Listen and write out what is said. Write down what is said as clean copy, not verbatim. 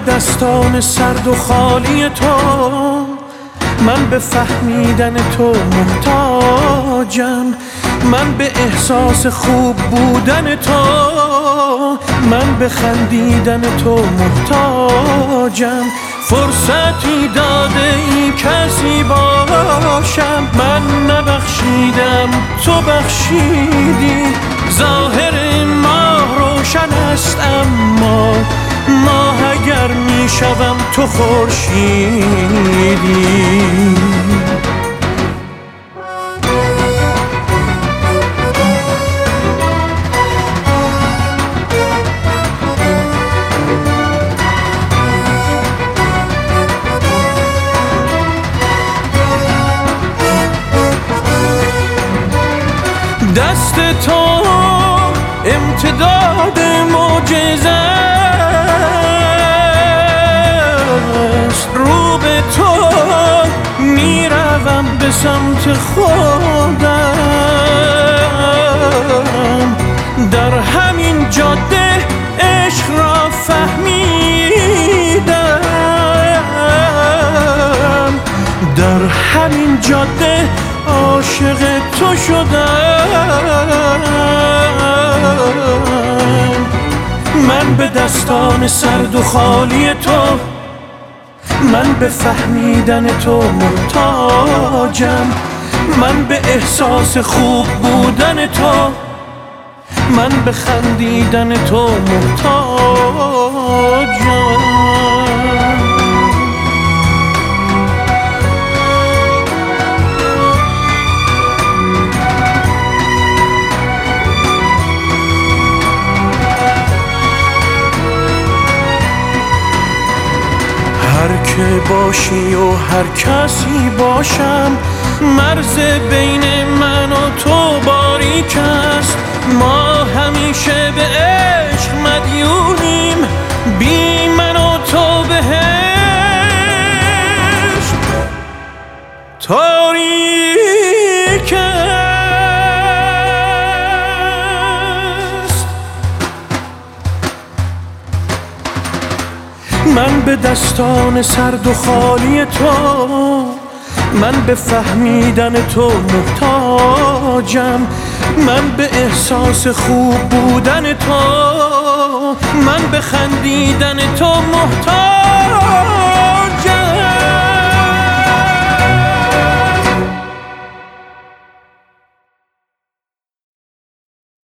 دستان سرد و خالی تو، من به فهمیدن تو محتاجم، من به احساس خوب بودن تو، من به خندیدن تو محتاجم. فرصتی داده ای کسی باشم، من نبخشیدم تو بخشیدی. ظاهر ماه روشن است اما ماه اگر می شوم تو خورشیدی. دست تو امتداد معجزه است، رو به تو میروم به سمت خودم. در همین جاده عشق را فهمیدم، در همین جاده عاشق تو شدم. من به دستان سرد و خالی تو، من به فهمیدن تو محتاجم، من به احساس خوب بودن تو، من به خندیدن تو محتاجم. هر که باشی و هر کسی باشم، مرز بین من و تو باریک است. ما همیشه به عشق مدیونیم، بی من و تو بهشت تاریک است. من به دستان سرد و خالی تو، من به فهمیدن تو محتاجم، من به احساس خوب بودن تو، من به خندیدن تو محتاجم.